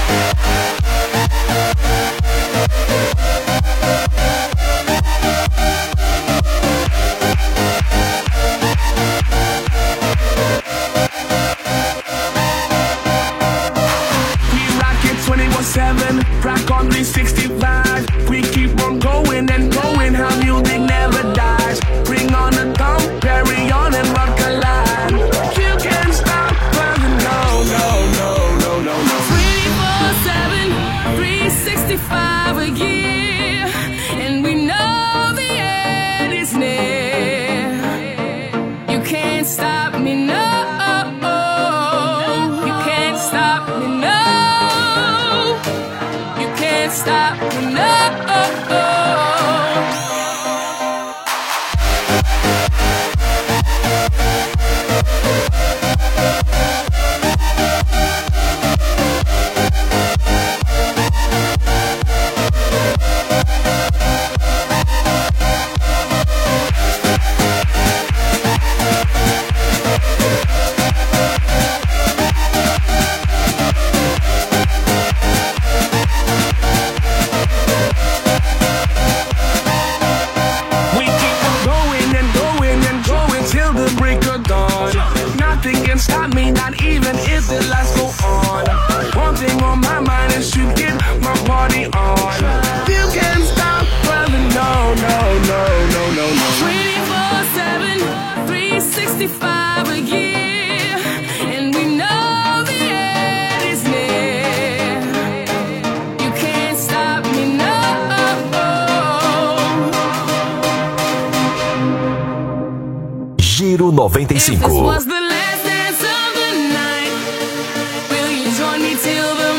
Rock on 365. We keep on going and going. How music never dies. Bring on the thumb, carry on and rock a line. You can't stop, but no, no, no, no, no, no. 24/7, 365 a year, and we know the end is near. You can't stop me, no. You can't stop me, no. Stop me, no. Stop me, not even if the lights go on. One thing on my mind is to get my party on. You can't stop, brother, no, no, no, no, no, no. 24/7, 365 a year, and we know the end is near. You can't stop me, no. Giro 95. If this was the last dance of the night, will you join me till the